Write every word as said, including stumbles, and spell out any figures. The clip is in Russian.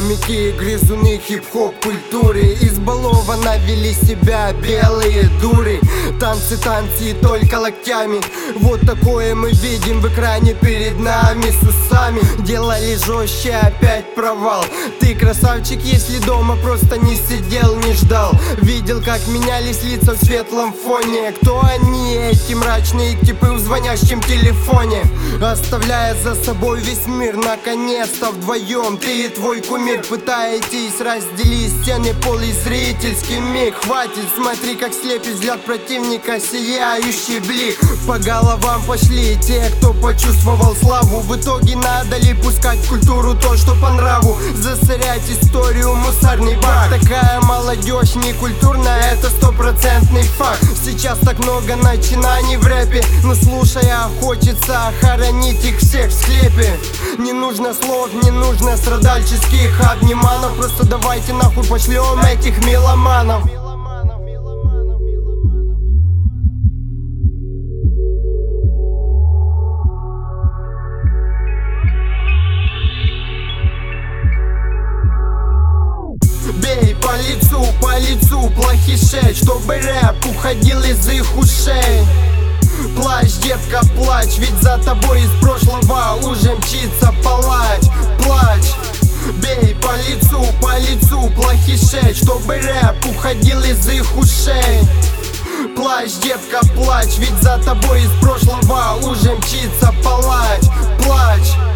Хомяки, грызуны хип-хоп культуры избалованно вели себя белые дуры. Танцы, танцы и только локтями. Вот такое мы видим в экране перед нами с усами. Делали жестче, опять провал. Ты красавчик, если дома просто не сидел, не ждал. Видел, как менялись лица в светлом фоне. Кто они, эти мрачные типы в звонящем телефоне? Оставляя за собой весь мир, наконец-то вдвоем ты и твой кумир пытаетесь разделить стены, пол и зрительский миг. Хватит, смотри, как слепит взгляд противника сияющий блик. По головам пошли те, кто почувствовал славу. В итоге надо ли пускать в культуру то, что по нраву? Засорять историю мусорный бак. Такая молодежь не культурная, это стопроцентный факт. Сейчас так много начинаний в рэпе, но слушая хочется хоронить их всех в склепе. Не нужно слов, не нужно страдальческих обниманов. Просто давайте нахуй пошлем этих меломанов. Бей по лицу, по лицу плохишей, чтобы рэп уходил из их ушей. Плачь, детка, плачь, ведь за тобой из прошлого уже мчится палач. Плачь, бей по лицу, по лицу плохишей, чтобы рэп уходил из их ушей. Плачь, детка, плачь, ведь за тобой из прошлого уже мчится палач. Плачь.